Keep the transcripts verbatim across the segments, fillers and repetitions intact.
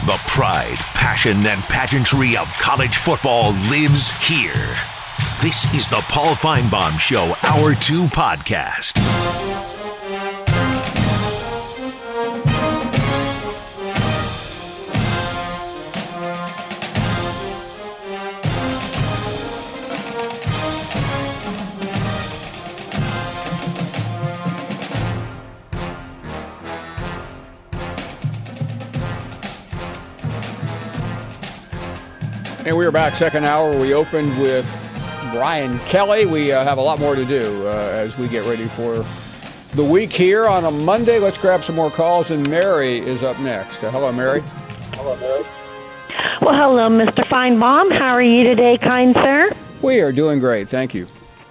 The pride, passion, and pageantry of college football lives here. This is the Paul Finebaum Show, Hour two podcast. And we are back, second hour. We opened with Brian Kelly. We uh, have a lot more to do uh, as we get ready for the week here on a Monday. Let's grab some more calls, and Mary is up next. Uh, hello, Mary. Hello, Mary. Well, hello, Mister Finebaum. How are you today, kind sir? We are doing great. Thank you.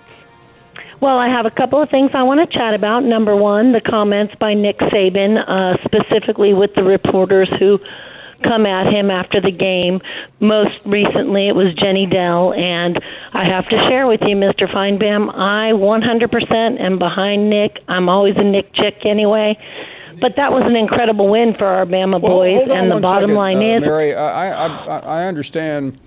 Well, I have a couple of things I want to chat about. Number one, the comments by Nick Saban, uh, specifically with the reporters who come at him after the game. Most recently, it was Jenny Dell, and I have to share with you, Mister Finebaum, I one hundred percent am behind Nick. I'm always a Nick chick anyway. But that was an incredible win for our Bama well, boys, and the bottom second, line uh, is... Mary, I, I, I understand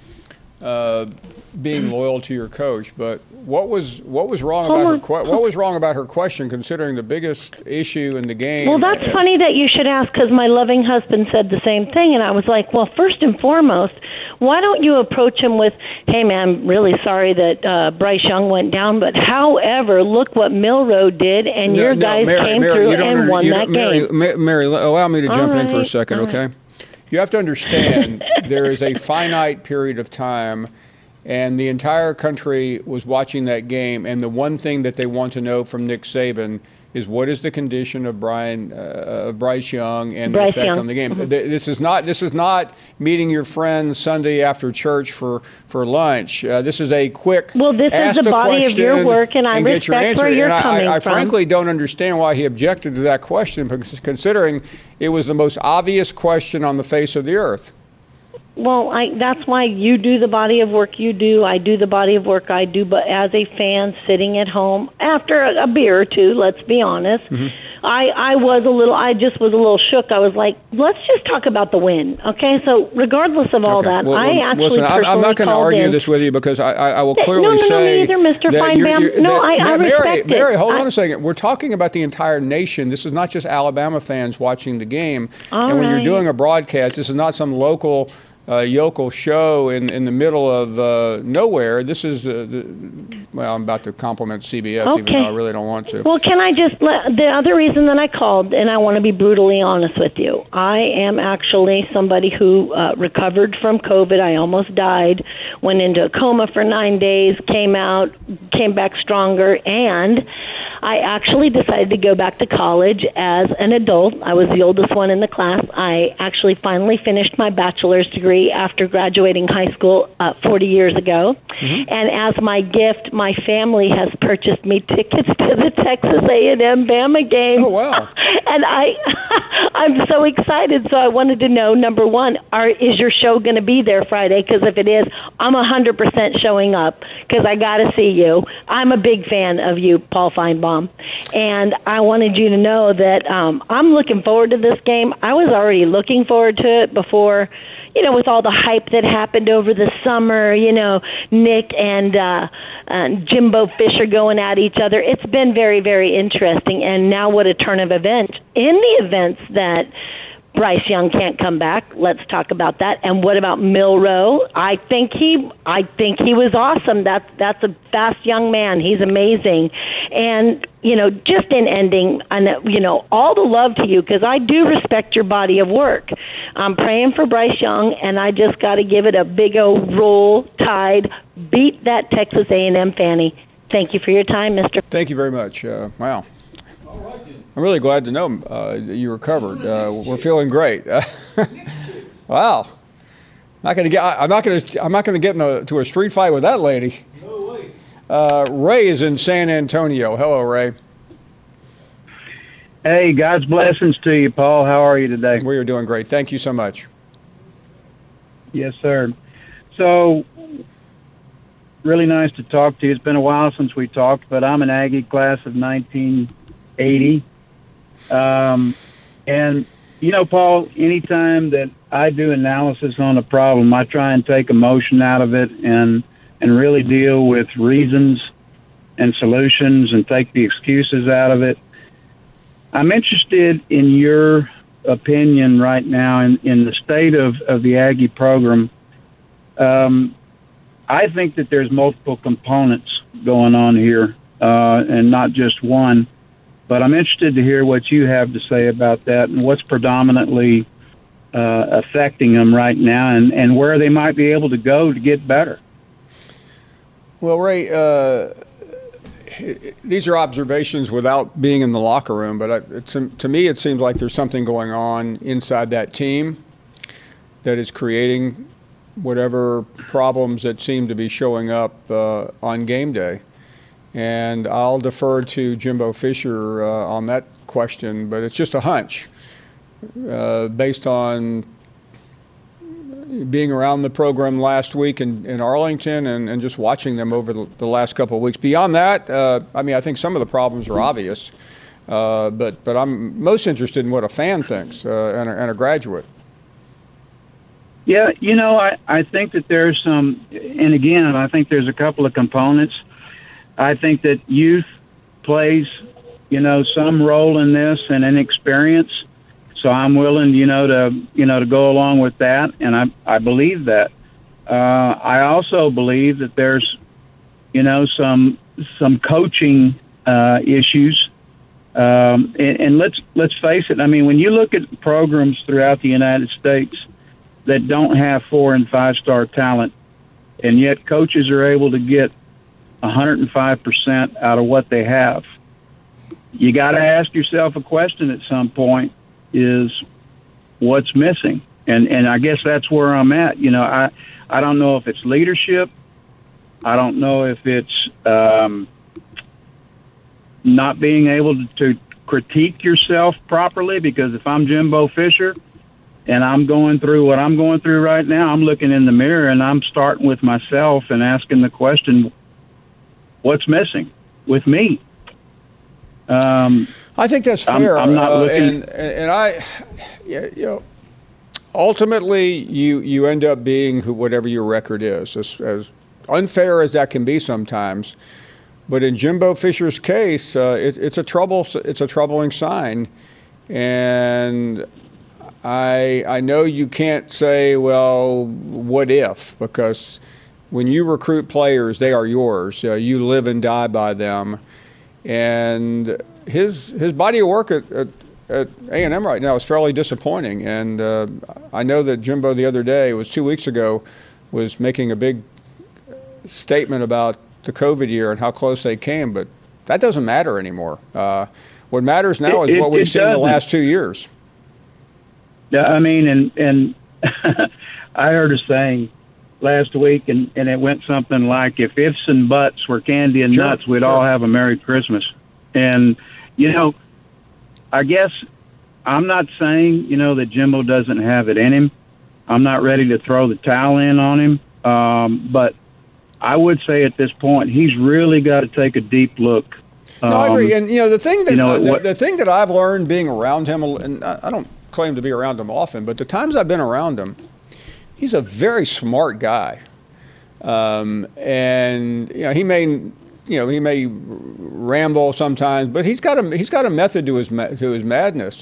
uh, being loyal to your coach, but what was what was wrong about her que- what was wrong about her question, considering the biggest issue in the game? Well, that's funny that you should ask, because my loving husband said the same thing, and I was like, well, first and foremost, why don't you approach him with, hey, man, I'm really sorry that uh, Bryce Young went down, but however, look what Milroe did, and no, your no, guys Mary, came Mary, through and under, won that Mary, game. Mary, Mary, allow me to jump All in for a right, second, okay? right. You have to understand there is a finite period of time, and the entire country was watching that game, and the one thing that they want to know from Nick Saban is what is the condition of Brian, uh, of Bryce Young, and Bryce the effect Young. on the game. Mm-hmm. This is not this is not meeting your friends Sunday after church for for lunch. Uh, this is a quick. Well, this is ask the body of your work, and I and get your respect answer. where you're and coming I, I from. frankly don't understand why he objected to that question, because considering it was the most obvious question on the face of the earth. Well, I, that's why you do the body of work you do. I do the body of work I do, but as a fan sitting at home after a, a beer or two, let's be honest, mm-hmm. I, I was a little, I just was a little shook. I was like, let's just talk about the win, okay? So regardless of all okay. that, well, I well, actually listen, personally I'm not going to argue in. this with you, because I, I, I will clearly no, no, say no, me either, Mister that Finebaum. you're, you're, no, that, I, I Mary, respect Mary, it. hold I, on a second. We're talking about the entire nation. This is not just Alabama fans watching the game. All and when right. you're doing a broadcast, this is not some local Uh, yokel show in, in the middle of uh, nowhere. This is, uh, the, well, I'm about to compliment C B S, okay. even though I really don't want to. Well, can I just, let, the other reason that I called, and I want to be brutally honest with you, I am actually somebody who uh, recovered from COVID. I almost died, went into a coma for nine days, came out, came back stronger, and I actually decided to go back to college as an adult. I was the oldest one in the class. I actually finally finished my bachelor's degree after graduating high school uh, forty years ago. Mm-hmm. And as my gift, my family has purchased me tickets to the Texas A and M Bama game. Oh, wow. And I, I'm so excited. So I wanted to know, number one, are, is your show going to be there Friday? Because if it is, I'm one hundred percent showing up, because I got to see you. I'm a big fan of you, Paul Finebaum. And I wanted you to know that um, I'm looking forward to this game. I was already looking forward to it before, you know, with all the hype that happened over the summer, you know, Nick and uh, uh, Jimbo Fisher going at each other. It's been very, very interesting. And now what a turn of events. In the events that Bryce Young can't come back, let's talk about that. And what about Milroe? I think he I think he was awesome. That's, that's a fast young man. He's amazing. And, you know, just in ending, and you know, all the love to you, because I do respect your body of work. I'm praying for Bryce Young, and I just got to give it a big old roll tide. Beat that Texas A and M Fanny. Thank you for your time, Mister Thank you very much. Uh, wow. I'm really glad to know uh, that you recovered. Uh, we're feeling great. Wow. Not gonna get. I'm not gonna. I'm not gonna get into a street fight with that lady. No way. Uh, Ray is in San Antonio. Hello, Ray. Hey, God's blessings to you, Paul. How are you today? We are doing great. Thank you so much. Yes, sir. So, really nice to talk to you. It's been a while since we talked, but I'm an Aggie class of nineteen eighty. Um, and You know, Paul, anytime that I do analysis on a problem, I try and take emotion out of it and and really deal with reasons and solutions and take the excuses out of it. I'm interested in your opinion right now in, in the state of, of the Aggie program. Um, I think that there's multiple components going on here, uh, and not just one. But I'm interested to hear what you have to say about that and what's predominantly uh, affecting them right now, and, and where they might be able to go to get better. Well, Ray, uh, these are observations without being in the locker room, but I, it's, to me it seems like there's something going on inside that team that is creating whatever problems that seem to be showing up uh, on game day. And I'll defer to Jimbo Fisher uh, on that question, but it's just a hunch uh, based on being around the program last week in, in Arlington and, and just watching them over the, the last couple of weeks. Beyond that, uh, I mean, I think some of the problems are obvious, uh, but, but I'm most interested in what a fan thinks uh, and, a, and a graduate. Yeah, you know, I, I think that there's some, and again, I think there's a couple of components. I think that youth plays, you know, some role in this and inexperience. So I'm willing, you know, to, you know, to go along with that. And I, I believe that. Uh, I also believe that there's, you know, some, some coaching, uh, issues. Um, and, and let's, let's face it. I mean, when you look at programs throughout the United States that don't have four and five star talent, and yet coaches are able to get one hundred five percent out of what they have, you got to ask yourself a question at some point: is what's missing? And and I guess that's where I'm at. You know, I I don't know if it's leadership. I don't know if it's um, not being able to, to critique yourself properly. Because if I'm Jimbo Fisher and I'm going through what I'm going through right now, I'm looking in the mirror and I'm starting with myself and asking the question: what's missing with me? Um, I think that's fair. I'm, I'm not uh, looking. And, and I, you know, ultimately, you, you end up being who, whatever your record is, as, as unfair as that can be sometimes. But in Jimbo Fisher's case, uh, it, it's a trouble. It's a troubling sign, and I I know you can't say, well, what if? Because when you recruit players, they are yours. Uh, you live and die by them. And his his body of work at, at, at A and M right now is fairly disappointing. And uh, I know that Jimbo the other day, it was two weeks ago, was making a big statement about the COVID year and how close they came. But that doesn't matter anymore. Uh, what matters now it, is it, what we've seen doesn't. the last two years. Yeah, I mean, and, and I heard a saying last week, and, and it went something like, if ifs and buts were candy and sure, nuts, we'd sure. all have a Merry Christmas. And, you know, I guess I'm not saying, you know, that Jimbo doesn't have it in him. I'm not ready to throw the towel in on him. Um, but I would say at this point, he's really got to take a deep look. No, I agree. Um, And, you know, the thing that, you know, uh, the, what- the thing that I've learned being around him, and I I don't claim to be around him often, but the times I've been around him, he's a very smart guy. Um, and, you know, he may, you know, he may ramble sometimes, but he's got a, he's got a method to his, to his madness.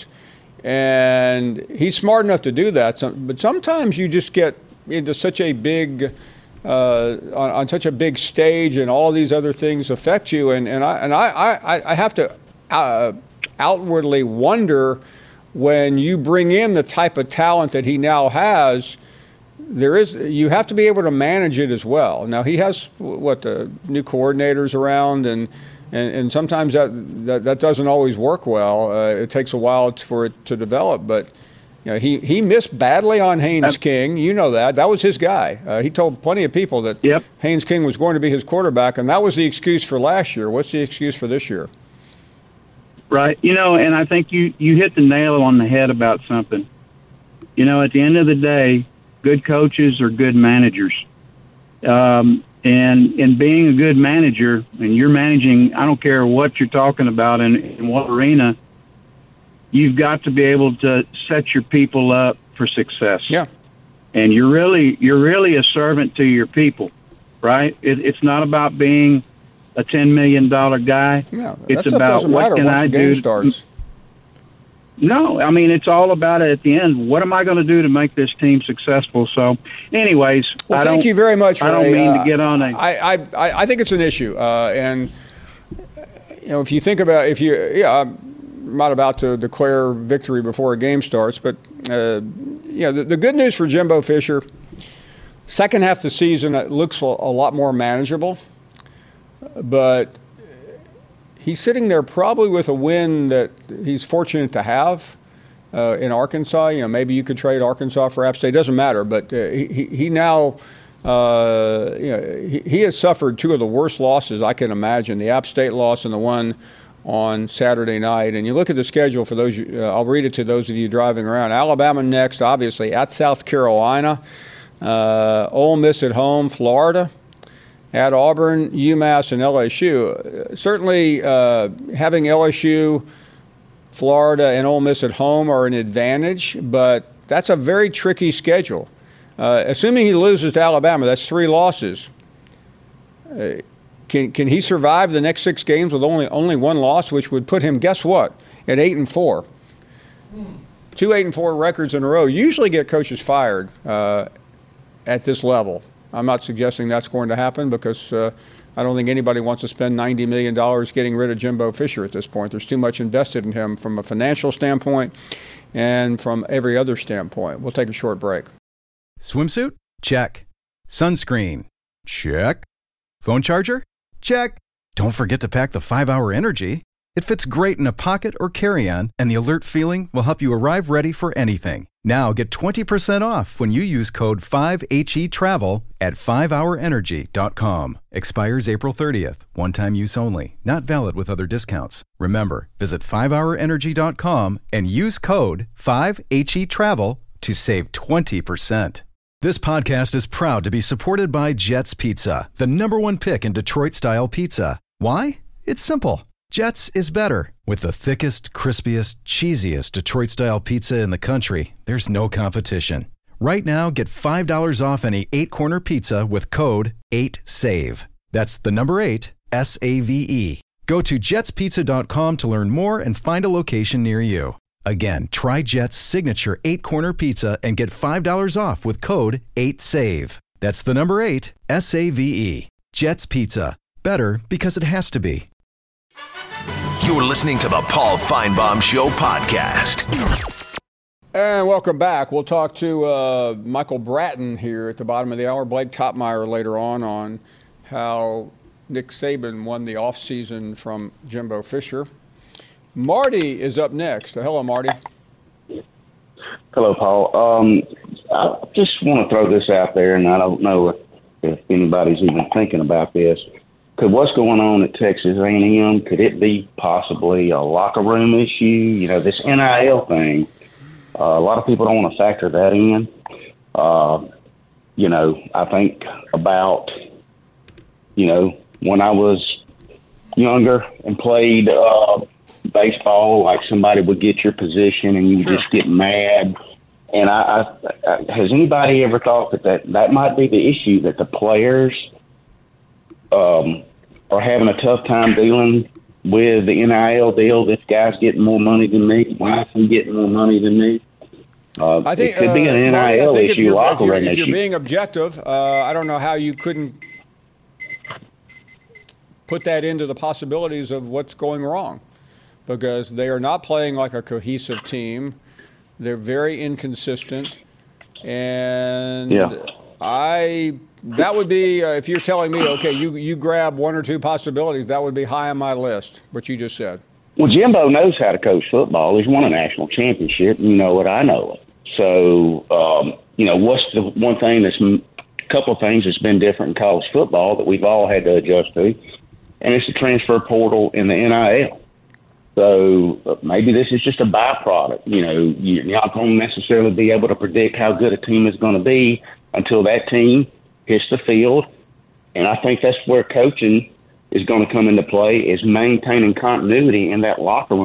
And he's smart enough to do that. So, but sometimes you just get into such a big, uh, on, on such a big stage, and all these other things affect you. And, and I, and I, I, I have to uh, outwardly wonder, when you bring in the type of talent that he now has, there is, you have to be able to manage it as well. Now, he has, what, the new coordinators around, and and, and sometimes that, that that doesn't always work well. Uh, it takes a while for it to develop. But you know, he he missed badly on Haynes King. You know that. That was his guy. Uh, he told plenty of people that Yep. Haynes King was going to be his quarterback, and that was the excuse for last year. What's the excuse for this year? Right. You know, and I think you, you hit the nail on the head about something. You know, at the end of the day, good coaches are good managers. Um, and in being a good manager, and you're managing, I don't care what you're talking about in, in what arena, you've got to be able to set your people up for success. Yeah. And you're really you're really a servant to your people, right? It, it's not about being a ten million dollars guy. Yeah, it's that about doesn't what matter can once I the game do. starts. No, I mean, it's all about it at the end. What am I going to do to make this team successful? So, anyways, well, I thank don't, you very much, Ray. I don't mean uh, to get on a... I, I, I think it's an issue. Uh, and, you know, if you think about, if you, yeah, I'm not about to declare victory before a game starts, but, uh, you know, the, the good news for Jimbo Fisher, second half of the season, it looks a lot more manageable, but he's sitting there probably with a win that he's fortunate to have uh, in Arkansas. You know, maybe you could trade Arkansas for App State. It doesn't matter, but uh, he, he now, uh, you know, he, he has suffered two of the worst losses I can imagine, the App State loss and the one on Saturday night. And you look at the schedule for those, uh, I'll read it to those of you driving around. Alabama next, obviously, at South Carolina, uh, Ole Miss at home, Florida, at Auburn, UMass, and L S U. Certainly, uh, having L S U, Florida, and Ole Miss at home are an advantage, but that's a very tricky schedule. Uh, assuming he loses to Alabama, that's three losses. Uh, can can he survive the next six games with only only one loss, which would put him, guess what, at eight and four? Two eight and four records in a row usually get coaches fired uh, at this level. I'm not suggesting that's going to happen because uh, I don't think anybody wants to spend ninety million dollars getting rid of Jimbo Fisher at this point. There's too much invested in him from a financial standpoint and from every other standpoint. We'll take a short break. Swimsuit? Check. Sunscreen? Check. Phone charger? Check. Don't forget to pack the five hour Energy. It fits great in a pocket or carry-on, and the alert feeling will help you arrive ready for anything. Now get twenty percent off when you use code five H E travel at five hour energy dot com. Expires April thirtieth. One-time use only. Not valid with other discounts. Remember, visit five hour energy dot com and use code five H E travel to save twenty percent. This podcast is proud to be supported by Jets Pizza, the number one pick in Detroit-style pizza. Why? It's simple. Jets is better. With the thickest, crispiest, cheesiest Detroit-style pizza in the country, there's no competition. Right now, get five dollars off any eight-corner pizza with code eight save. That's the number eight, S A V E. Go to jets pizza dot com to learn more and find a location near you. Again, try Jet's signature eight-corner pizza and get five dollars off with code eight save. That's the number eight, S A V E. Jet's Pizza. Better because it has to be. You're listening to the Paul Feinbaum Show podcast. And welcome back. We'll talk to uh, Michael Bratton here at the bottom of the hour. Blake Topmeyer later on on how Nick Saban won the offseason from Jimbo Fisher. Marty is up next. Hello, Marty. Hello, Paul. Um, I just want to throw this out there, and I don't know if, if anybody's even thinking about this. Could what's going on at Texas A and M, could it be possibly a locker room issue? You know, this N I L thing, uh, a lot of people don't want to factor that in. Uh, you know, I think about, you know, when I was younger and played uh, baseball, like somebody would get your position and you would Sure. just get mad. And I, I, I, has anybody ever thought that, that that might be the issue, that the players um, are having a tough time dealing with the N I L deal? This guy's getting more money than me. Why is he getting more money than me? Uh, I think it could be an uh, N I L Marty, I think issue, if you're, if locker you're, room if you're issue. being objective, uh, I don't know how you couldn't put that into the possibilities of what's going wrong, because they are not playing like a cohesive team. They're very inconsistent, and Yeah. I that would be uh, if you're telling me, okay, you you grab one or two possibilities, that would be high on my list. What you just said. Well, Jimbo knows how to coach football. He's won a national championship. You know what? I know it. So, um, you know, what's the one thing that's a couple of things that's been different in college football that we've all had to adjust to, and it's the transfer portal and the N I L. So uh, maybe this is just a byproduct. You know, you're not going to necessarily be able to predict how good a team is going to be until that team hits the field. And I think that's where coaching is going to come into play, is maintaining continuity in that locker room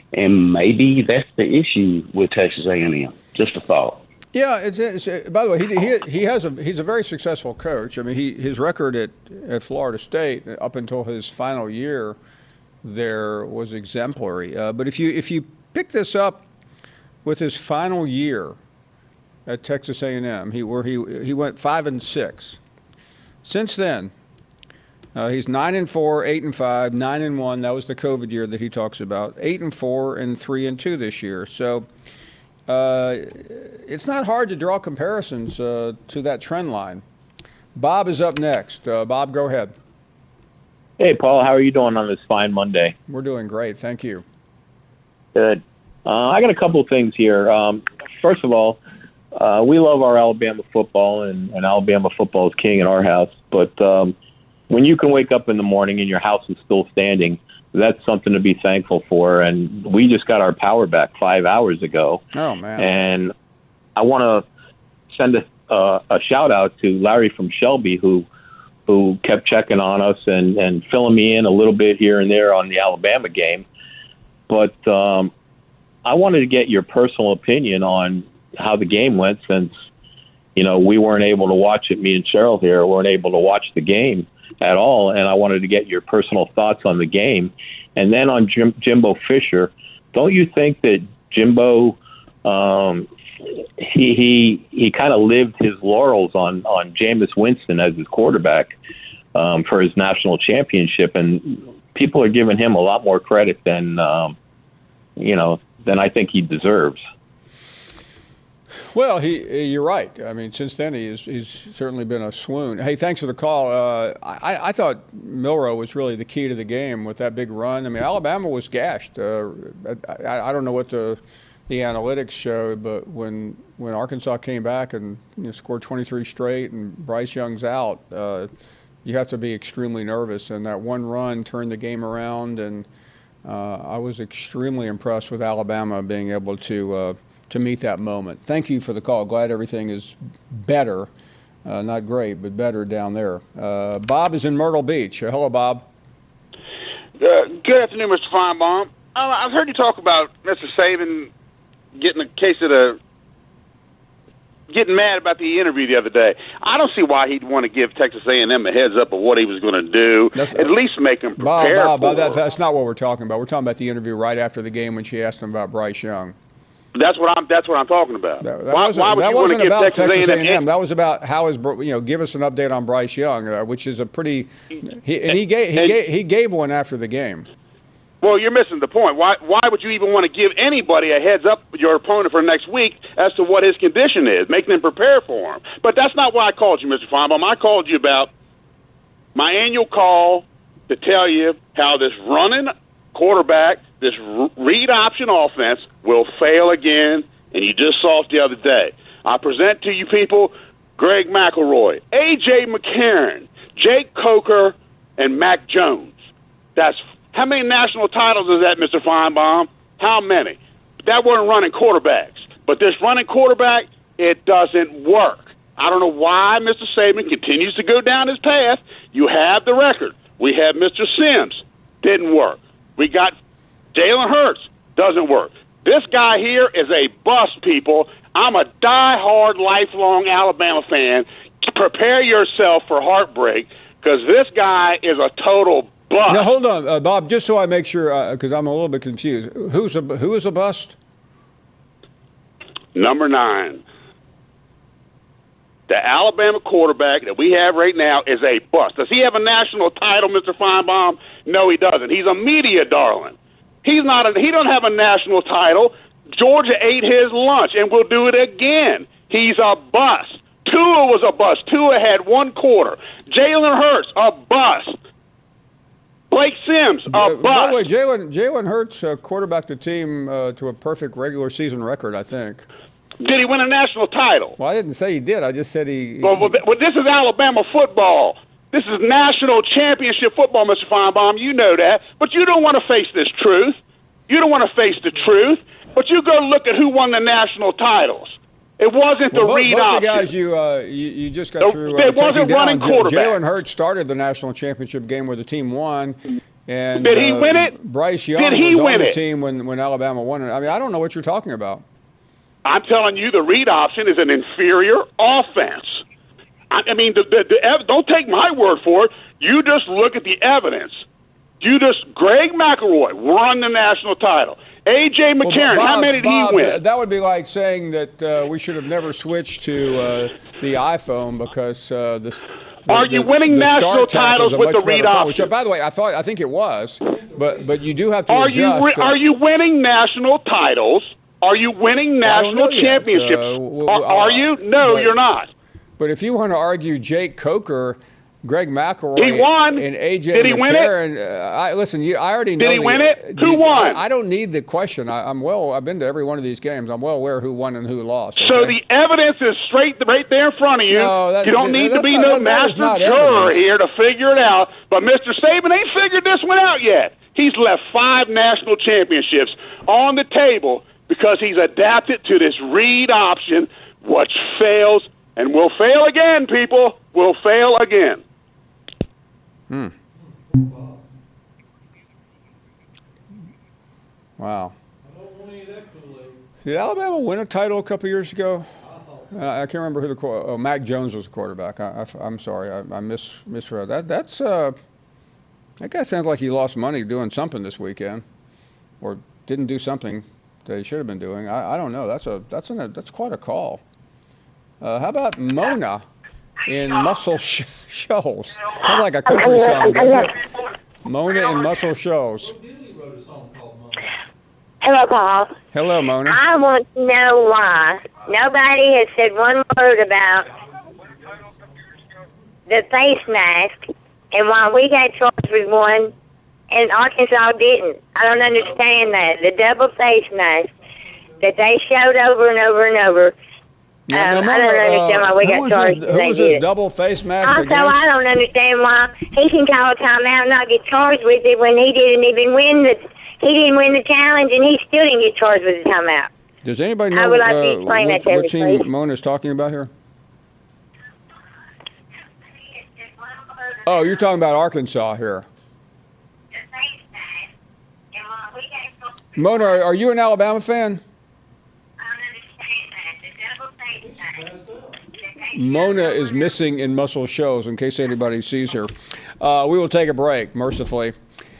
and maybe that's the issue with Texas A and M. Just a thought. Yeah, it's, it's, it, by the way, he, he he has a he's a very successful coach. I mean, he his record at, at Florida State up until his final year there was exemplary. Uh, but if you if you pick this up with his final year at Texas A and M, he where he he went five and six. Since then, uh, he's nine and four, eight and five, nine and one. That was the COVID year that he talks about. Eight and four and three and two this year. So. Uh, it's not hard to draw comparisons uh, to that trend line. Bob is up next. Uh, Bob, go ahead. Hey, Paul. How are you doing on this fine Monday? We're doing great. Thank you. Good. Uh, I got a couple of things here. Um, first of all, uh, we love our Alabama football, and, and Alabama football is king in our house. But um, when you can wake up in the morning and your house is still standing, that's something to be thankful for. And we just got our power back five hours ago. Oh, man. And I want to send a, uh, a shout out to Larry from Shelby, who who kept checking on us and, and filling me in a little bit here and there on the Alabama game. But um, I wanted to get your personal opinion on how the game went, since, you know, we weren't able to watch it. Me and Cheryl here weren't able to watch the game at all, and I wanted to get your personal thoughts on the game. And then on Jim, Jimbo Fisher, don't you think that Jimbo, um, he he he kind of lived his laurels on, on Jameis Winston as his quarterback um, for his national championship, and people are giving him a lot more credit than, um, you know, than I think he deserves. Well, he, you're right. I mean, since then, he's, he's certainly been a swoon. Hey, thanks for the call. Uh, I, I thought Milroe was really the key to the game with that big run. I mean, Alabama was gashed. Uh, I, I don't know what the the analytics showed, but when when Arkansas came back and you know, scored twenty-three straight and Bryce Young's out, uh, you have to be extremely nervous. And that one run turned the game around, and uh, I was extremely impressed with Alabama being able to uh, to meet that moment. Thank you for the call. Glad everything is better, uh, not great, but better down there. Uh, Bob is in Myrtle Beach. Uh, hello, Bob. Uh, good afternoon, Mister Feinbaum. Uh, I've heard you talk about Mister Saban getting a case of the getting mad about the interview the other day. I don't see why he'd want to give Texas A and M a heads up of what he was going to do. That's, At least make him prepare Bob, Bob, for that, that's not what we're talking about. We're talking about the interview right after the game when she asked him about Bryce Young. That's what I'm. That's what I'm talking about. That, that why, wasn't, why would that you wasn't want to give about Texas, Texas A and M? That was about how is you know give us an update on Bryce Young, uh, which is a pretty. He, and he gave he and, gave he gave one after the game. Well, you're missing the point. Why why would you even want to give anybody a heads up, your opponent, for next week as to what his condition is, making them prepare for him? But that's not why I called you, Mister Feinbaum. I called you about my annual call to tell you how this running quarterback, this read option offense, will fail again. And you just saw it the other day. I present to you people Greg McElroy, A J McCarron, Jake Coker, and Mac Jones. That's how many national titles is that, Mister Feinbaum? How many? That wasn't running quarterbacks. But this running quarterback, it doesn't work. I don't know why Mister Saban continues to go down his path. You have the record. We have Mister Sims. Didn't work. We got Jalen Hurts. Doesn't work. This guy here is a bust, people. I'm a die-hard, lifelong Alabama fan. Prepare yourself for heartbreak, because this guy is a total bust. Now, hold on, uh, Bob, just so I make sure, because uh, I'm a little bit confused. Who's a, who is a bust? Number nine. The Alabama quarterback that we have right now is a bust. Does he have a national title, Mister Feinbaum? No, he doesn't. He's a media darling. He's not. A, he don't have a national title. Georgia ate his lunch, and we'll do it again. He's a bust. Tua was a bust. Tua had one quarter. Jalen Hurts, a bust. Blake Sims, a uh, bust. By the way, Jalen Jalen Hurts uh, quarterbacked the team uh, to a perfect regular season record, I think. Did he win a national title? Well, I didn't say he did. I just said he. he well, well, well, this is Alabama football. This is national championship football, Mister Feinbaum. You know that. But you don't want to face this truth. You don't want to face the truth. But you go look at who won the national titles. It wasn't the well, read both option. Both the guys you, uh, you you just got the, through uh, taking wasn't down. running quarterback. Jalen Hurts started the national championship game where the team won. And, Did he uh, win it? Bryce Young Did he was win on the it? team when, when Alabama won it. I mean, I don't know what you're talking about. I'm telling you, the read option is an inferior offense. I, I mean, the, the, the, ev- don't take my word for it. You just look at the evidence. You just, Greg McElroy won the national title. A J. McCarron, Well, Bob, how many did Bob, he win? That would be like saying that uh, we should have never switched to uh, the iPhone because uh, the, the Are you the, winning the national StarTAC titles was a with much the read better phone, option? Which, by the way, I thought I think it was, but but you do have to Are adjust. you re- uh, are you winning national titles? Are you winning I don't know national yet. championships? Uh, w- w- are, are you? No, but- you're not. But if you want to argue Jake Coker, Greg McElroy, He won. and A J. Did he win it? McCarron, uh, I, listen, you, I already know. Did he the- win it? the- Who won? I, I don't need the question. I, I'm well. I've been to every one of these games. I'm well aware who won and who lost. So okay? the evidence is straight right there in front of you. No, that- you don't need to that's be not- no that- that is master not juror evidence. here to figure it out. But Mister Saban ain't figured this one out yet. He's left five national championships on the table because he's adapted to this read option, which fails and will fail again, people. Will fail again. Hmm. Wow. Did Alabama win a title a couple years ago? Uh, I can't remember who the qu- oh, Mac Jones was the quarterback. I, am sorry, I, I mis misread that. That's uh, that guy sounds like he lost money doing something this weekend, or didn't do something that he should have been doing. I, I don't know. That's a that's an, a, that's quite a call. Uh, how about Mona in Muscle Sh- Shoals? Sounds like a country song, doesn't it? Mona in Muscle Shoals. Hello, Paul. Hello, Mona. I want to know why nobody has said one word about the face mask and why we got charged with one and Arkansas didn't. I don't understand that. The double face mask that they showed over and over and over. Now, Um, now, I don't Mona, understand why we uh, got who was charged. this, and who they was did this it. double face mask Also, against? I don't understand why he can call a timeout and not get charged with it when he didn't even win the he didn't win the challenge and he still didn't get charged with the timeout. Does anybody How know would I be uh, explaining what, that to what me, team please? Mona's talking about here? Oh, you're talking about Arkansas here. Mona, are, are you an Alabama fan? Mona is missing in Muscle Shoals, in case anybody sees her. Uh, we will take a break, mercifully,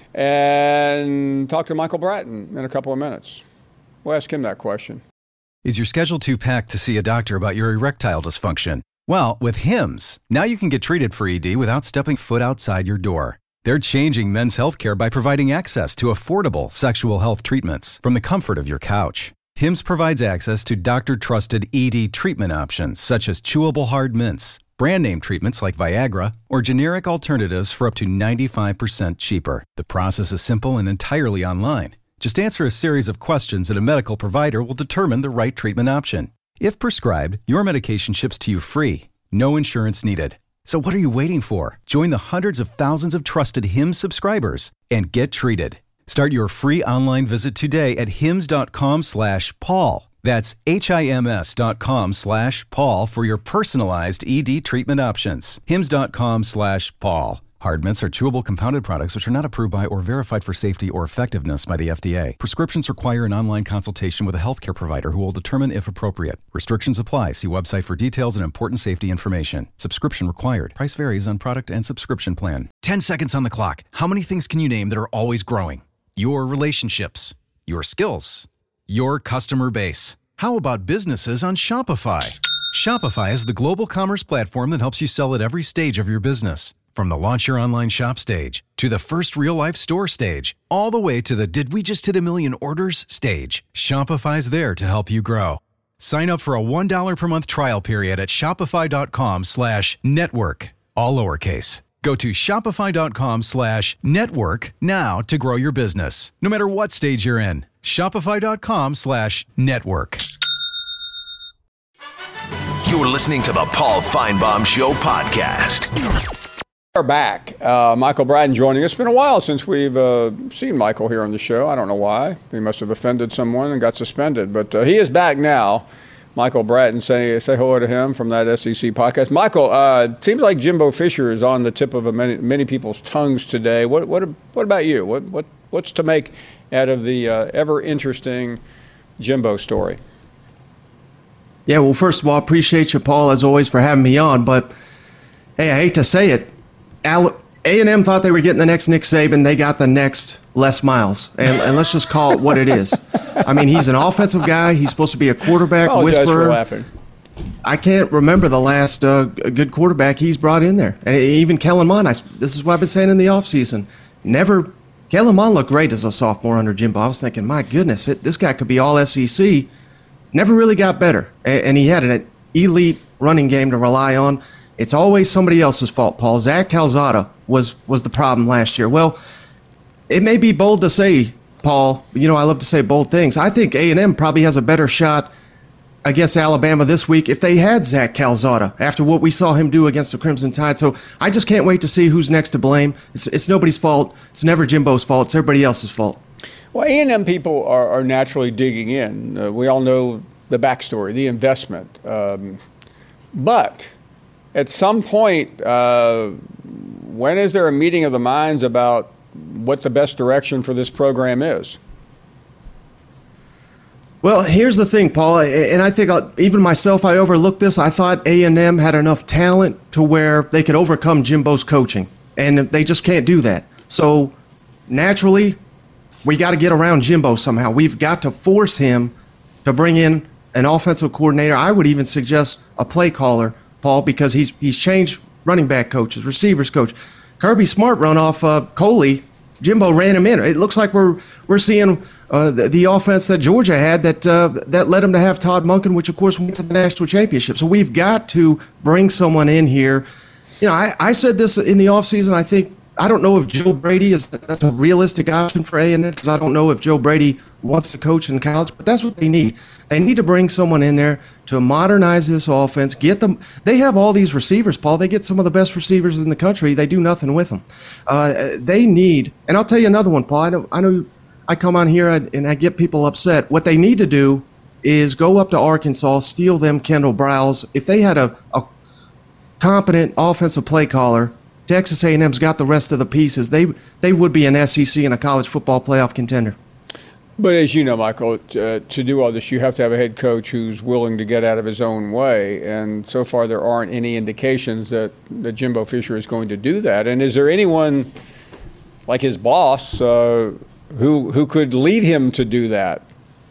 and talk to Michael Bratton in a couple of minutes. We'll ask him that question. Is your schedule too packed to see a doctor about your erectile dysfunction? Well, with Hims, now you can get treated for E D without stepping foot outside your door. They're changing men's healthcare by providing access to affordable sexual health treatments from the comfort of your couch. Hims provides access to doctor-trusted E D treatment options such as chewable hard mints, brand name treatments like Viagra, or generic alternatives for up to ninety-five percent cheaper. The process is simple and entirely online. Just answer a series of questions and a medical provider will determine the right treatment option. If prescribed, your medication ships to you free. No insurance needed. So what are you waiting for? Join the hundreds of thousands of trusted Hims subscribers and get treated. Start your free online visit today at hims.com slash Paul. That's H-I-M-S dot com slash Paul for your personalized E D treatment options. Hims.com slash Paul. Hard mints are chewable compounded products which are not approved by or verified for safety or effectiveness by the F D A. Prescriptions require an online consultation with a healthcare provider who will determine if appropriate. Restrictions apply. See website for details and important safety information. Subscription required. Price varies on product and subscription plan. ten seconds on the clock. How many things can you name that are always growing? Your relationships, your skills, your customer base. How about businesses on Shopify? Shopify is the global commerce platform that helps you sell at every stage of your business. From the launch your online shop stage, to the first real-life store stage, all the way to the did we just hit a million orders stage, Shopify's there to help you grow. Sign up for a one dollar per month trial period at shopify.com slash network, all lowercase. Go to shopify.com slash network now to grow your business, no matter what stage you're in. Shopify.com slash network. You're listening to the Paul Feinbaum Show podcast. We're back. Uh, Michael Bratton joining us. It's been a while since we've uh, seen Michael here on the show. I don't know why. He must have offended someone and got suspended. But uh, he is back now Michael Bratton. Say say hello to him from that S E C podcast. Michael, uh, seems like Jimbo Fisher is on the tip of a many, many people's tongues today. What what what about you? What what what's to make out of the uh, ever interesting Jimbo story? Yeah, well, first of all, appreciate you, Paul, as always, for having me on. But hey, I hate to say it, A and M thought they were getting the next Nick Saban. They got the next Les Miles, and, and let's just call it what it is. I mean, he's an offensive guy. He's supposed to be a quarterback oh, whisperer. For laughing. I can't remember the last uh, good quarterback he's brought in there. And even Kellen Mond, I, this is what I've been saying in the offseason. Never, Kellen Mond looked great as a sophomore under Jimbo. I was thinking, my goodness, it, this guy could be all S E C. Never really got better. And, and he had an elite running game to rely on. It's always somebody else's fault, Paul. Zach Calzada was, was the problem last year. Well, it may be bold to say, Paul, you know, I love to say bold things. I think A and M probably has a better shot against Alabama this week if they had Zach Calzada after what we saw him do against the Crimson Tide. So I just can't wait to see who's next to blame. It's, it's nobody's fault. It's never Jimbo's fault. It's everybody else's fault. Well, A and M people are, are naturally digging in. Uh, we all know the backstory, the investment. Um, but at some point, uh, when is there a meeting of the minds about what the best direction for this program is? Well, here's the thing, Paul, and I think I'll, even myself, I overlooked this. I thought A and M had enough talent to where they could overcome Jimbo's coaching, and they just can't do that. So naturally, we got to get around Jimbo somehow. We've got to force him to bring in an offensive coordinator. I would even suggest a play caller, Paul, because he's he's changed running back coaches, receivers coach. Kirby Smart run off uh, Coley. Jimbo ran him in. It looks like we're we're seeing uh, the, the offense that Georgia had that uh, that led them to have Todd Monken, which of course went to the national championship. So we've got to bring someone in here. You know, I, I said this in the offseason. I think I don't know if Joe Brady is that's a realistic option for A and M because I don't know if Joe Brady wants to coach in college, but that's what they need. They need to bring someone in there to modernize this offense. Get them. They have all these receivers, Paul. They get some of the best receivers in the country. They do nothing with them. Uh, they need, and I'll tell you another one, Paul. I know, I know I come on here and I get people upset. What they need to do is go up to Arkansas, steal them Kendall Browse. If they had a, a competent offensive play caller, Texas A and M's got the rest of the pieces. They they would be an S E C and a college football playoff contender. But as you know, Michael, uh, to do all this, you have to have a head coach who's willing to get out of his own way. And so far, there aren't any indications that, that Jimbo Fisher is going to do that. And is there anyone like his boss uh, who who could lead him to do that?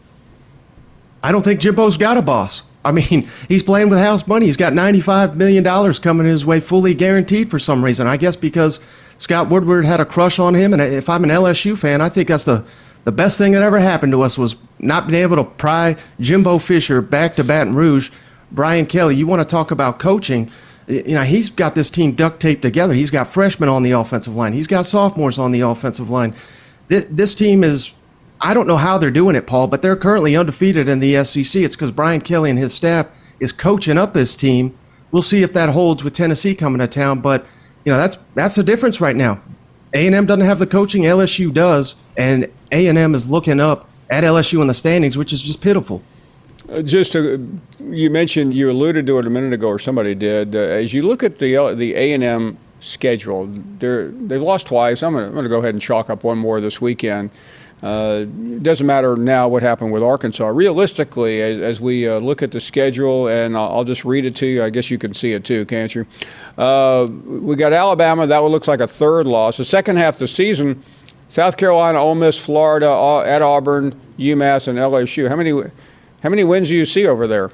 I don't think Jimbo's got a boss. I mean, he's playing with house money. He's got ninety-five million dollars coming his way, fully guaranteed for some reason. I guess because Scott Woodward had a crush on him. And if I'm an L S U fan, I think that's the The best thing that ever happened to us was not being able to pry Jimbo Fisher back to Baton Rouge. Brian Kelly, you want to talk about coaching. You know, he's got this team duct taped together. He's got freshmen on the offensive line. He's got sophomores on the offensive line. This, this team is, I don't know how they're doing it, Paul, but they're currently undefeated in the S E C. It's because Brian Kelly and his staff is coaching up this team. We'll see if that holds with Tennessee coming to town, but, you know, that's that's the difference right now. A and M doesn't have the coaching, L S U does, and A and M is looking up at L S U in the standings, which is just pitiful. Uh, just to, you mentioned, you alluded to it a minute ago, or somebody did. Uh, as you look at the uh, the A and M schedule, they're they've lost twice. I'm going to go ahead and chalk up one more this weekend. Uh, it doesn't matter now what happened with Arkansas. Realistically, as, as we uh, look at the schedule, and I'll, I'll just read it to you. I guess you can see it too, can't you? Uh, we got Alabama. That one looks like a third loss. The second half of the season, South Carolina, Ole Miss, Florida, at Auburn, UMass, and L S U. How many, how many wins do you see over there?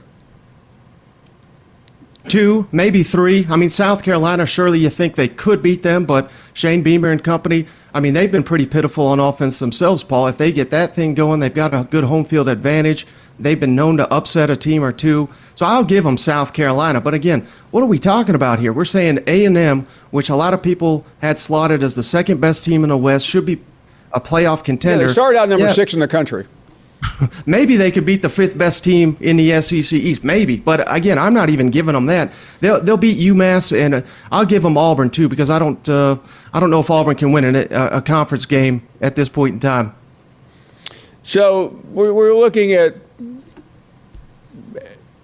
Two, maybe three. I mean, South Carolina, surely you think they could beat them, but Shane Beamer and company, I mean, they've been pretty pitiful on offense themselves, Paul. If they get that thing going, they've got a good home field advantage. They've been known to upset a team or two. So I'll give them South Carolina. But again, what are we talking about here? We're saying A and M, which a lot of people had slotted as the second best team in the West, should be a playoff contender. Yeah, they started out number yeah. six in the country. Maybe they could beat the fifth best team in the S E C East. Maybe. But again, I'm not even giving them that. They'll they'll beat UMass, and uh, I'll give them Auburn too, because I don't uh, I don't know if Auburn can win an, a, a conference game at this point in time. So we're, we're looking at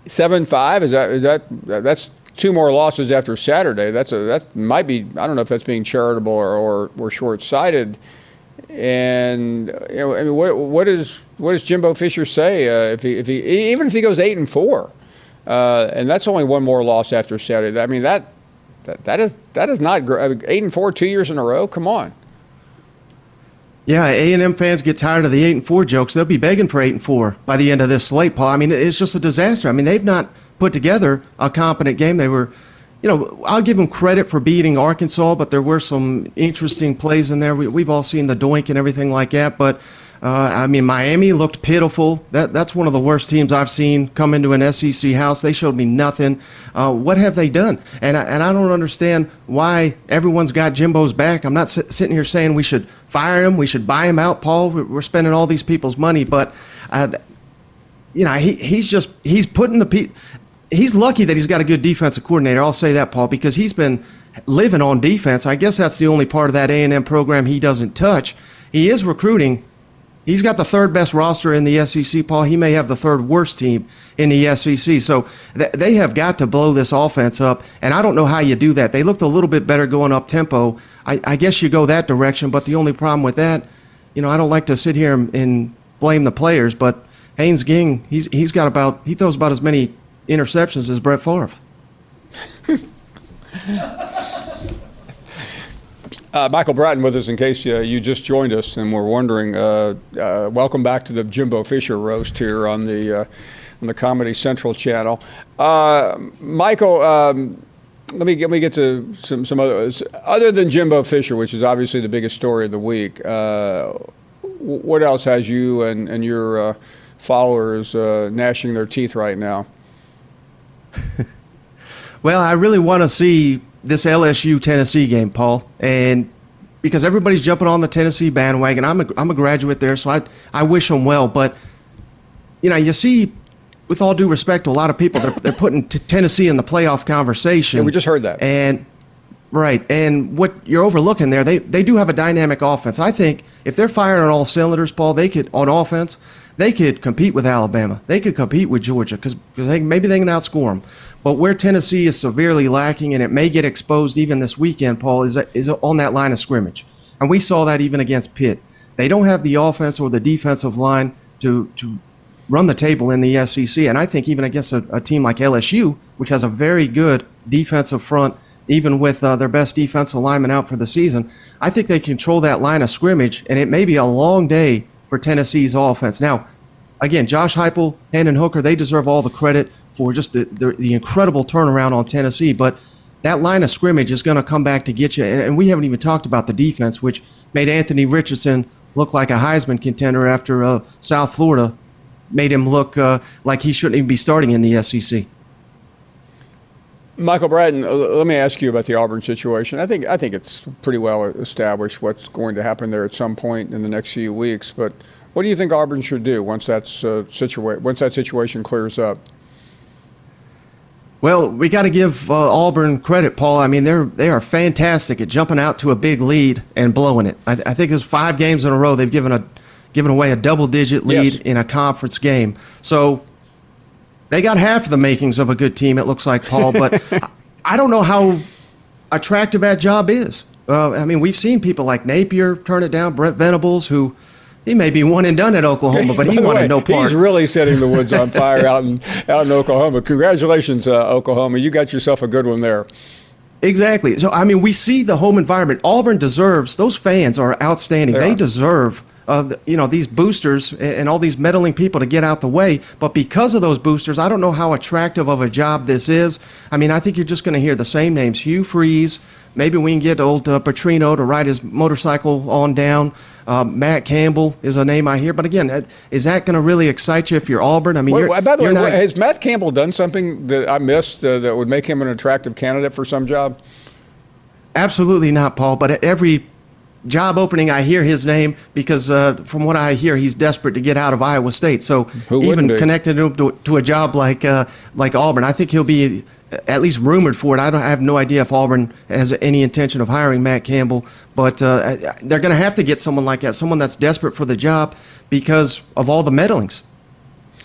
seven five. Is that is that that's two more losses after Saturday? That's a that might be. I don't know if that's being charitable or or, or short-sighted. And you know, I mean, what what is what does Jimbo Fisher say uh, if he if he even if he goes eight and four, uh, and that's only one more loss after Saturday? I mean that that that is that is not I mean, eight and four two years in a row. Come on. Yeah, A and M fans get tired of the eight and four jokes. They'll be begging for eight and four by the end of this slate, Paul. I mean, it's just a disaster. I mean, they've not put together a competent game. They were. You know, I'll give them credit for beating Arkansas, but there were some interesting plays in there. We, we've all seen the doink and everything like that. But, uh, I mean, Miami looked pitiful. That That's one of the worst teams I've seen come into an S E C house. They showed me nothing. Uh, what have they done? And I, and I don't understand why everyone's got Jimbo's back. I'm not sit, sitting here saying we should fire him. We should buy him out, Paul. We're spending all these people's money. But, uh, you know, he he's just – he's putting the pe- – he's lucky that he's got a good defensive coordinator. I'll say that, Paul, because he's been living on defense. I guess that's the only part of that A and M program he doesn't touch. He is recruiting. He's got the third best roster in the S E C, Paul. He may have the third worst team in the S E C. So th- they have got to blow this offense up, and I don't know how you do that. They looked a little bit better going up tempo. I, I guess you go that direction, but the only problem with that, you know, I don't like to sit here and, and blame the players, but Haynes Ging, he's he's got about he throws about as many interceptions as Brett Favre. uh, Michael Bratton with us in case uh, you just joined us and were wondering. Uh, uh, welcome back to the Jimbo Fisher roast here on the uh, on the Comedy Central channel. Uh, Michael, um, let me get, let me get to some some others other than Jimbo Fisher, which is obviously the biggest story of the week. Uh, what else has you and and your uh, followers uh, gnashing their teeth right now? Well, I really want to see this L S U Tennessee game, Paul, and because everybody's jumping on the Tennessee bandwagon. I'm a I'm a graduate there, so I I wish them well. But you know, you see, with all due respect to a lot of people, they're they're putting t- Tennessee in the playoff conversation. Yeah, we just heard that. And right, and what you're overlooking there, they they do have a dynamic offense. I think if they're firing on all cylinders, Paul, they could on offense. They could compete with Alabama. They could compete with Georgia because they, maybe they can outscore them. But where Tennessee is severely lacking, and it may get exposed even this weekend, Paul, is, is on that line of scrimmage. And we saw that even against Pitt. They don't have the offense or the defensive line to, to run the table in the S E C. And I think even against a, a team like L S U, which has a very good defensive front, even with uh, their best defensive lineman out for the season, I think they control that line of scrimmage, and it may be a long day for Tennessee's offense. Now, again, Josh Heupel, Hendon Hooker, they deserve all the credit for just the, the, the incredible turnaround on Tennessee. But that line of scrimmage is going to come back to get you. And we haven't even talked about the defense, which made Anthony Richardson look like a Heisman contender after uh, South Florida made him look uh, like he shouldn't even be starting in the S E C. Michael Bratton, let me ask you about the Auburn situation. I think I think it's pretty well established what's going to happen there at some point in the next few weeks. But what do you think Auburn should do once that's uh, situa- once that situation clears up? Well, we got to give uh, Auburn credit, Paul. I mean, they're they are fantastic at jumping out to a big lead and blowing it. I, th- I think there's five games in a row they've given a given away a double-digit lead yes. in a conference game. So they got half the makings of a good team, it looks like, Paul. But I don't know how attractive that job is. Uh, I mean, we've seen people like Napier turn it down, Brent Venables, who he may be one and done at Oklahoma, but he wanted way, no part. He's really setting the woods on fire out in out in Oklahoma. Congratulations, uh, Oklahoma. You got yourself a good one there. Exactly. So, I mean, we see the home environment. Auburn deserves, those fans are outstanding. They, they are. deserve Uh, you know, these boosters and all these meddling people to get out the way. But because of those boosters, I don't know how attractive of a job this is. I mean, I think you're just going to hear the same names. Hugh Freeze. Maybe we can get old uh, Petrino to ride his motorcycle on down. Uh, Matt Campbell is a name I hear. But again, is that going to really excite you if you're Auburn? I mean, Wait, you're, by the you're way, not, has Matt Campbell done something that I missed uh, that would make him an attractive candidate for some job? Absolutely not, Paul. But every job opening, I hear his name because uh, from what I hear, he's desperate to get out of Iowa State. So even connected him to, to a job like uh, like Auburn, I think he'll be at least rumored for it. I don't I have no idea if Auburn has any intention of hiring Matt Campbell, but uh, they're going to have to get someone like that, someone that's desperate for the job because of all the meddlings.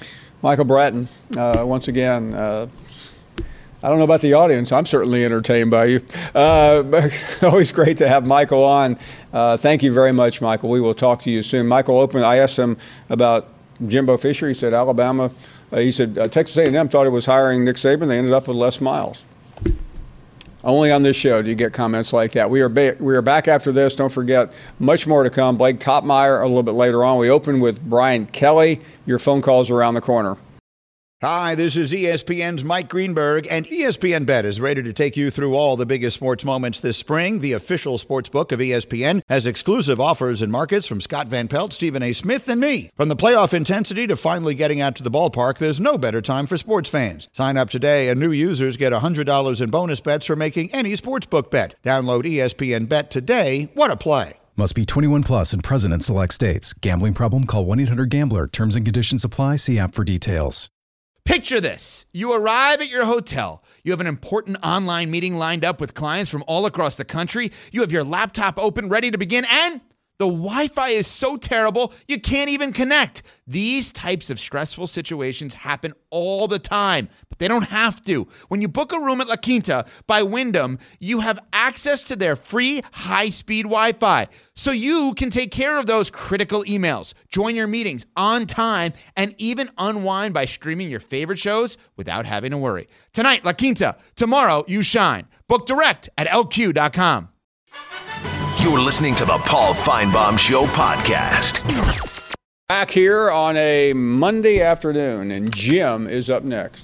Michael Bratton, uh, once again. Uh, I don't know about the audience. I'm certainly entertained by you. Uh, always great to have Michael on. Uh, thank you very much, Michael. We will talk to you soon. Michael opened. I asked him about Jimbo Fisher. He said Alabama. Uh, he said uh, Texas A and M thought it was hiring Nick Saban. They ended up with Les Miles. Only on this show do you get comments like that. We are ba- we are back after this. Don't forget, much more to come. Blake Topmeyer a little bit later on. We open with Brian Kelly. Your phone calls around the corner. Hi, this is E S P N's Mike Greenberg, and E S P N Bet is ready to take you through all the biggest sports moments this spring. The official sports book of E S P N has exclusive offers and markets from Scott Van Pelt, Stephen A. Smith, and me. From the playoff intensity to finally getting out to the ballpark, there's no better time for sports fans. Sign up today, and new users get one hundred dollars in bonus bets for making any sportsbook bet. Download E S P N Bet today. What a play. Must be twenty-one plus and present in select states. Gambling problem? Call one eight hundred gambler. Terms and conditions apply. See app for details. Picture this. You arrive at your hotel. You have an important online meeting lined up with clients from all across the country. You have your laptop open, ready to begin, and the Wi-Fi is so terrible, you can't even connect. These types of stressful situations happen all the time, but they don't have to. When you book a room at La Quinta by Wyndham, you have access to their free high-speed Wi-Fi, so you can take care of those critical emails, join your meetings on time, and even unwind by streaming your favorite shows without having to worry. Tonight, La Quinta. Tomorrow, you shine. Book direct at L Q dot com. You're listening to the Paul Feinbaum Show podcast. Back here on a Monday afternoon, and Jim is up next.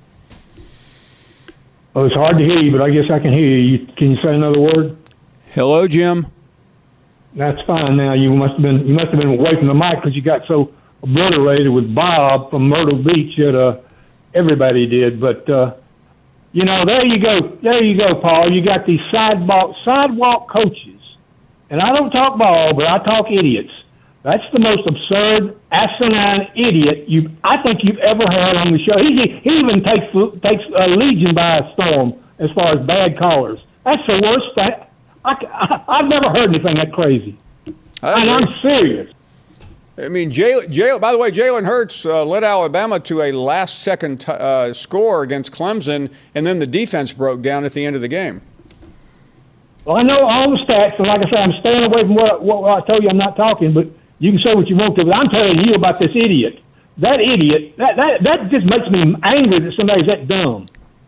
Well, it's hard to hear you, but I guess I can hear you. Can you say another word? Hello, Jim. That's fine. Now you must have been you must have been away from the mic because you got so obliterated with Bob from Myrtle Beach that uh, everybody did. But uh, you know, there you go, there you go, Paul. You got these sidewalk sidewalk coaches. And I don't talk ball, but I talk idiots. That's the most absurd, asinine idiot you I think you've ever had on the show. He, he even takes takes uh, Legion by a storm as far as bad callers. That's the worst thing. I, I, I've never heard anything that crazy. And I'm serious. I mean, Jalen, Jalen, by the way, Jalen Hurts uh, led Alabama to a last-second t- uh, score against Clemson, and then the defense broke down at the end of the game. Well, I know all the stats, and like I said, I'm staying away from what, what I told you I'm not talking, but you can say what you want to, but I'm telling you about this idiot. That idiot, that that, that just makes me angry that somebody's that dumb.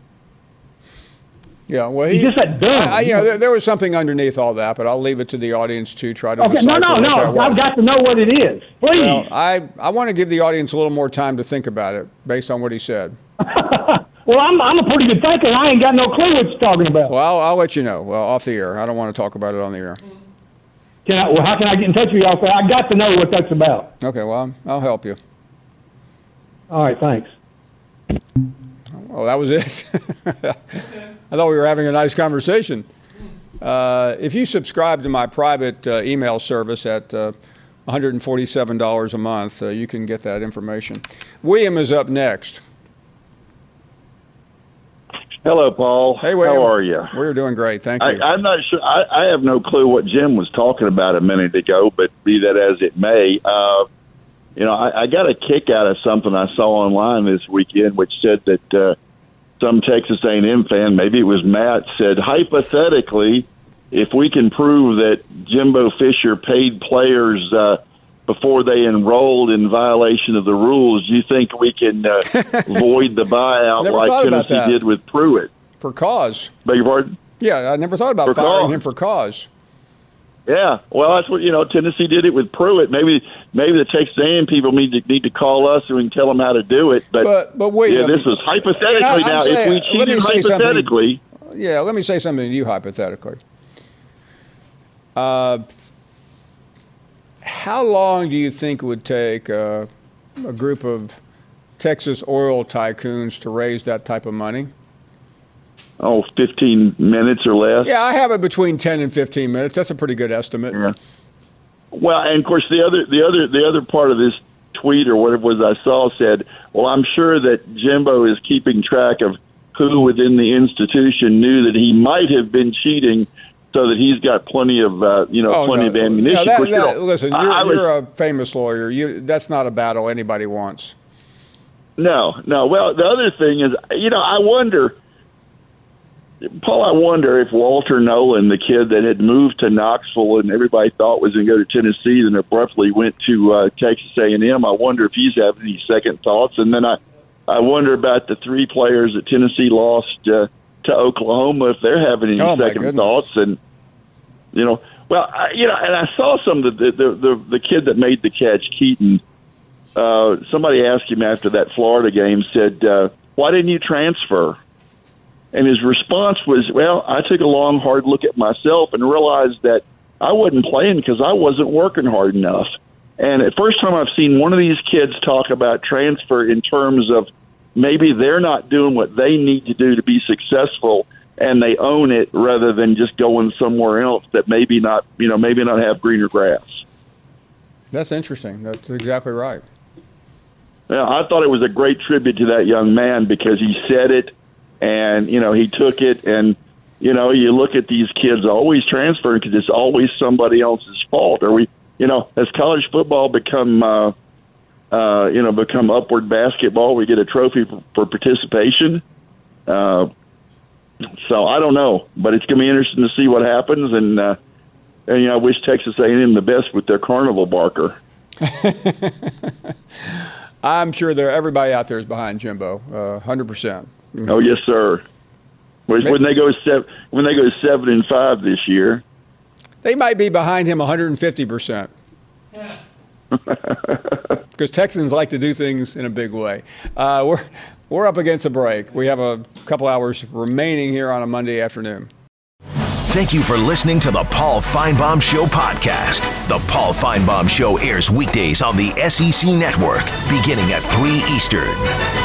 Yeah, well, he, he's just that dumb. I, I, you know, there, there was something underneath all that, but I'll leave it to the audience to try to okay, decipher no, no, what that no. was. I've got to know what it is. Please. Well, I, I want to give the audience a little more time to think about it based on what he said. Well, I'm I'm a pretty good thinker. I ain't got no clue what you're talking about. Well, I'll, I'll let you know. Well, off the air. I don't want to talk about it on the air. Can I, well, how can I get in touch with you off there? I got to know what that's about. Okay, well, I'll help you. All right, thanks. Oh, that was it? I thought we were having a nice conversation. Uh, if you subscribe to my private uh, email service at uh, one hundred forty-seven dollars a month, uh, you can get that information. William is up next. Hello, Paul. Hey, William. How are you? We're doing great. Thank you. I, I'm not sure. I, I have no clue what Jim was talking about a minute ago, but be that as it may, uh, you know, I, I got a kick out of something I saw online this weekend, which said that uh, some Texas A and M fan, maybe it was Matt, said, hypothetically, if we can prove that Jimbo Fisher paid players uh, before they enrolled in violation of the rules, you think we can uh, void the buyout Never like Tennessee did with Pruitt? For cause. Beg your pardon? Yeah, I never thought about For firing cause. him for cause. Yeah, well, that's what, you know, Tennessee did it with Pruitt. Maybe maybe the Texas A and M people need to need to call us and we can tell them how to do it. But, But, but William, yeah, this is hypothetically. And I- I'm now, saying- if we let me cheated say something. hypothetically. Yeah, let me say something to you hypothetically. Uh, how long do you think it would take uh, a group of Texas oil tycoons to raise that type of money? Oh, fifteen minutes or less. Yeah, I have it between ten and fifteen minutes. That's a pretty good estimate. Yeah. Well, and of course the other the other the other part of this tweet or whatever it was I saw said, well, I'm sure that Jimbo is keeping track of who within the institution knew that he might have been cheating, so that he's got plenty of uh, you know Oh, plenty no. of ammunition. Yeah, that- Of course, you that- know, listen, I- you're, I was- you're a famous lawyer. You, that's not a battle anybody wants. No, no. Well, the other thing is, you know, I wonder, Paul, I wonder if Walter Nolan, the kid that had moved to Knoxville and everybody thought was going to go to Tennessee and abruptly went to uh, Texas A and M, I wonder if he's having any second thoughts. And then I, I wonder about the three players that Tennessee lost uh, to Oklahoma, if they're having any oh, second thoughts. And, you know, well, I, you know, and I saw some of the, the, the, the kid that made the catch, Keaton. Uh, somebody asked him after that Florida game, said, uh, why didn't you transfer? And his response was, well, I took a long, hard look at myself and realized that I wasn't playing because I wasn't working hard enough. And the first time I've seen one of these kids talk about transfer in terms of maybe they're not doing what they need to do to be successful and they own it rather than just going somewhere else that maybe not, you know, maybe not have greener grass. That's interesting. That's exactly right. Yeah, I thought it was a great tribute to that young man because he said it. And, you know, he took it, and, you know, you look at these kids always transferring because it's always somebody else's fault. Or we, you know, as college football become, uh, uh, you know, become upward basketball, we get a trophy for, for participation. Uh, so I don't know, but it's going to be interesting to see what happens. And, uh, and you know, I wish Texas A and M the best with their carnival barker. I'm sure there everybody out there is behind Jimbo, uh, one hundred percent. Mm-hmm. Oh yes, sir. When, when they go seven, when they go seven and five this year, they might be behind him one hundred fifty percent. Because Texans like to do things in a big way. Uh, we're we're up against a break. We have a couple hours remaining here on a Monday afternoon. Thank you for listening to the Paul Finebaum Show podcast. The Paul Finebaum Show airs weekdays on the S E C Network, beginning at three Eastern.